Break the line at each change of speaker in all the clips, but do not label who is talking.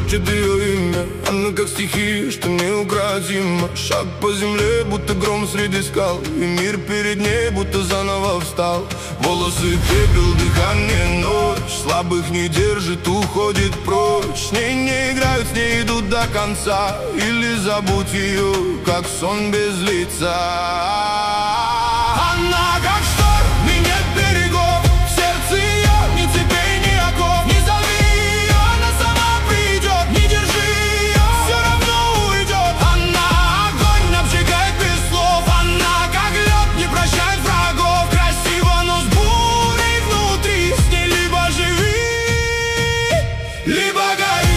шепчет ее имя. Она как стихия, что неукротима. Шаг по земле, будто гром среди скал, и мир перед ней будто заново встал. Волосы пепел, дыхание ночь, слабых не держит, уходит прочь. С ней не играют, с ней идут до конца. Или забудь ее, как сон без лица. Она как шторм, и нет берегов. В сердце ее ни цепей, ни оков. Не зови ее, она сама придет. Не держи ее, все равно уйдет. Она огонь, обжигает без слов. Она как лед, не прощает врагов. Красиво, но с бурей внутри. С ней либо живи, либо гори.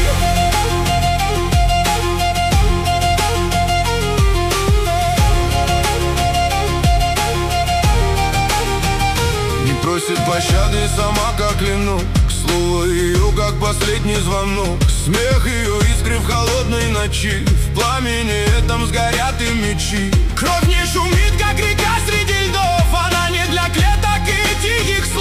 Просит пощады сама, как клинок. Слово ее, как последний звонок. Смех ее искры в холодной ночи. В пламени этом сгорят и мечи. Кровь не шумит, как река среди льдов. Она не для клеток и тихих слов.